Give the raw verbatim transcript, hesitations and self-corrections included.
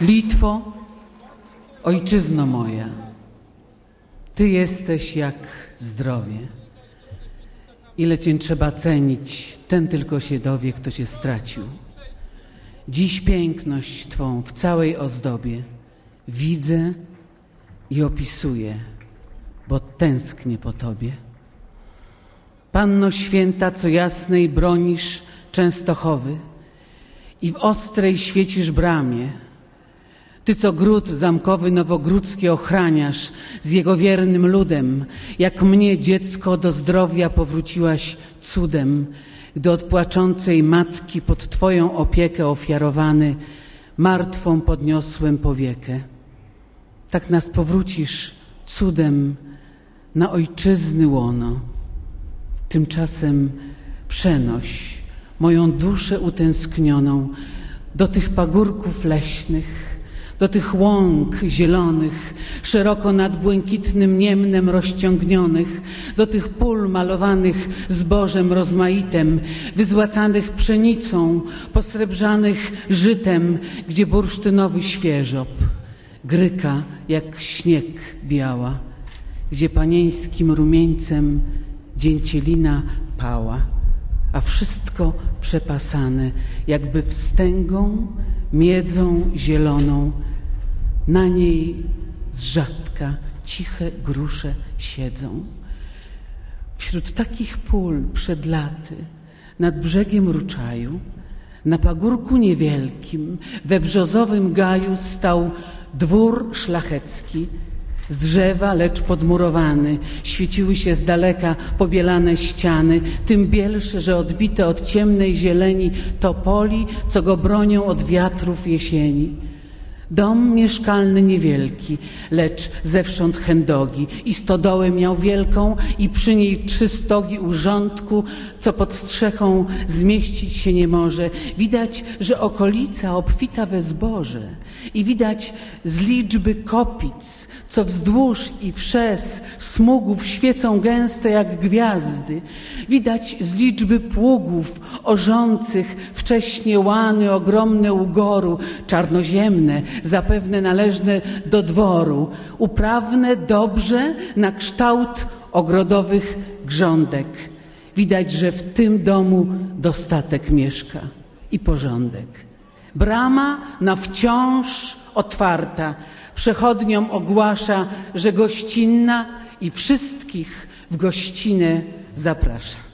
Litwo, ojczyzno moja, Ty jesteś jak zdrowie. Ile Cię trzeba cenić, ten tylko się dowie, kto Cię stracił. Dziś piękność Twą w całej ozdobie widzę i opisuję, bo tęsknię po Tobie. Panno święta, co jasnej bronisz Częstochowy i w ostrej świecisz bramie. Ty, co gród zamkowy nowogródzki ochraniasz z jego wiernym ludem, jak mnie, dziecko, do zdrowia powróciłaś cudem, gdy od płaczącej matki pod Twoją opiekę ofiarowany martwą podniosłem powiekę. Tak nas powrócisz cudem na ojczyzny łono. Tymczasem przenoś moją duszę utęsknioną do tych pagórków leśnych, do tych łąk zielonych, szeroko nad błękitnym niemnem rozciągnionych, do tych pól malowanych zbożem rozmaitem, wyzłacanych pszenicą, posrebrzanych żytem, gdzie bursztynowy świeżop gryka jak śnieg biała, gdzie panieńskim rumieńcem dzięcielina pała, a wszystko przepasane jakby wstęgą, miedzą zieloną. Na niej z rzadka ciche grusze siedzą. Wśród takich pól przed laty nad brzegiem Ruczaju, na pagórku niewielkim, we brzozowym gaju stał dwór szlachecki, z drzewa, lecz podmurowany. Świeciły się z daleka pobielane ściany, tym bielsze, że odbite od ciemnej zieleni topoli, co go bronią od wiatrów jesieni. Dom mieszkalny niewielki, lecz zewsząd chędogi, i stodołę miał wielką i przy niej trzy stogi urządku, co pod strzechą zmieścić się nie może. Widać, że okolica obfita we zboże i widać z liczby kopic, co wzdłuż i wszerz smugów świecą gęsto jak gwiazdy. Widać z liczby pługów orzących wcześnie łany ogromne ugoru, czarnoziemne, zapewne należne do dworu, uprawne dobrze na kształt ogrodowych grządek. Widać, że w tym domu dostatek mieszka i porządek. Brama na wciąż otwarta przechodniom ogłasza, że gościnna i wszystkich w gościnę zaprasza.